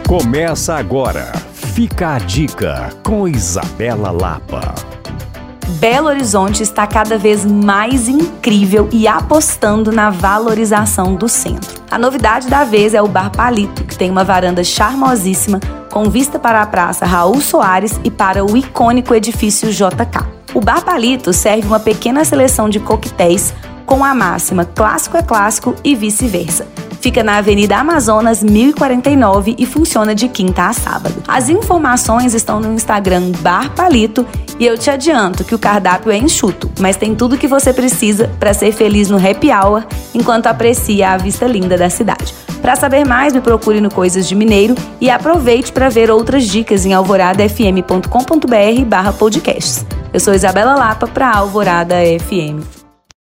Começa agora. Fica a dica com Isabela Lapa. Belo Horizonte está cada vez mais incrível e apostando na valorização do centro. A novidade da vez é o Bar Palito, que tem uma varanda charmosíssima com vista para a Praça Raul Soares e para o icônico edifício JK. O Bar Palito serve uma pequena seleção de coquetéis com a máxima clássico é clássico e vice-versa. Fica na Avenida Amazonas 1049 e funciona de quinta a sábado. As informações estão no Instagram Bar Palito e eu te adianto que o cardápio é enxuto, mas tem tudo o que você precisa para ser feliz no happy hour enquanto aprecia a vista linda da cidade. Para saber mais, me procure no Coisas de Mineiro e aproveite para ver outras dicas em alvoradafm.com.br/podcasts. Eu sou Isabela Lapa para Alvorada FM.